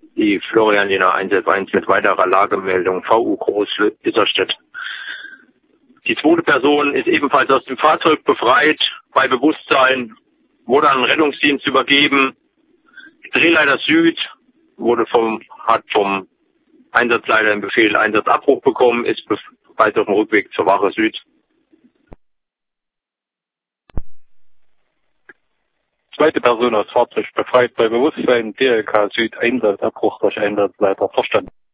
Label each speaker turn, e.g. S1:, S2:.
S1: Die Florian Lina 111 mit weiterer Lagemeldung VU Groß Isarstedt. Die zweite Person ist ebenfalls aus dem Fahrzeug befreit, bei Bewusstsein, wurde an den Rettungsdienst übergeben. Drehleiter Süd hat vom Einsatzleiter den Befehl Einsatzabbruch bekommen, ist bereits auf dem Rückweg zur Wache Süd.
S2: Zweite Person aus Fahrzeug befreit, bei Bewusstsein DLK Süd Einsatzabbruch durch Einsatzleiter verstanden.